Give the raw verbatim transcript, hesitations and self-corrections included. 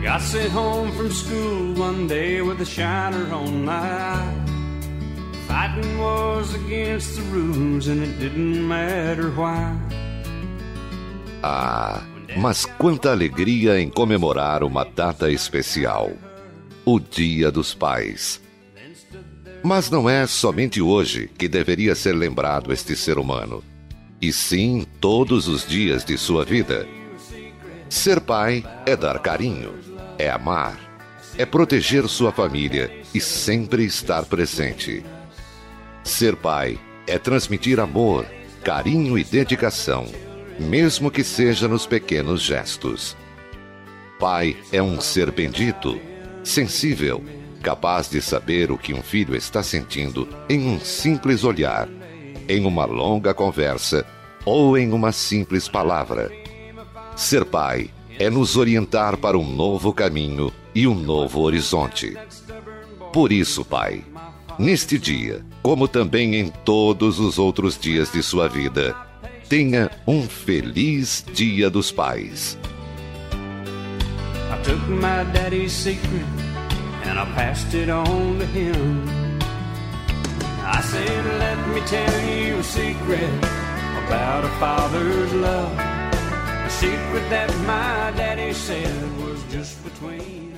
got sent home from school one day with a shiner on my eye. Fighting was against the rules and it didn't matter why. Ah, mas quanta alegria em comemorar uma data especial, o Dia dos Pais. Mas não é somente hoje que deveria ser lembrado este ser humano, e sim todos os dias de sua vida. Ser pai é dar carinho, é amar, é proteger sua família e sempre estar presente. Ser pai é transmitir amor, carinho e dedicação, mesmo que seja nos pequenos gestos. Pai é um ser bendito, sensível, capaz de saber o que um filho está sentindo em um simples olhar, em uma longa conversa ou em uma simples palavra. Ser pai é nos orientar para um novo caminho e um novo horizonte. Por isso, pai, neste dia, como também em todos os outros dias de sua vida, tenha um feliz Dia dos Pais. I took my daddy's secret and I passed it on to him. I said, let me tell you a secret about a father's love. A secret that my daddy said was just between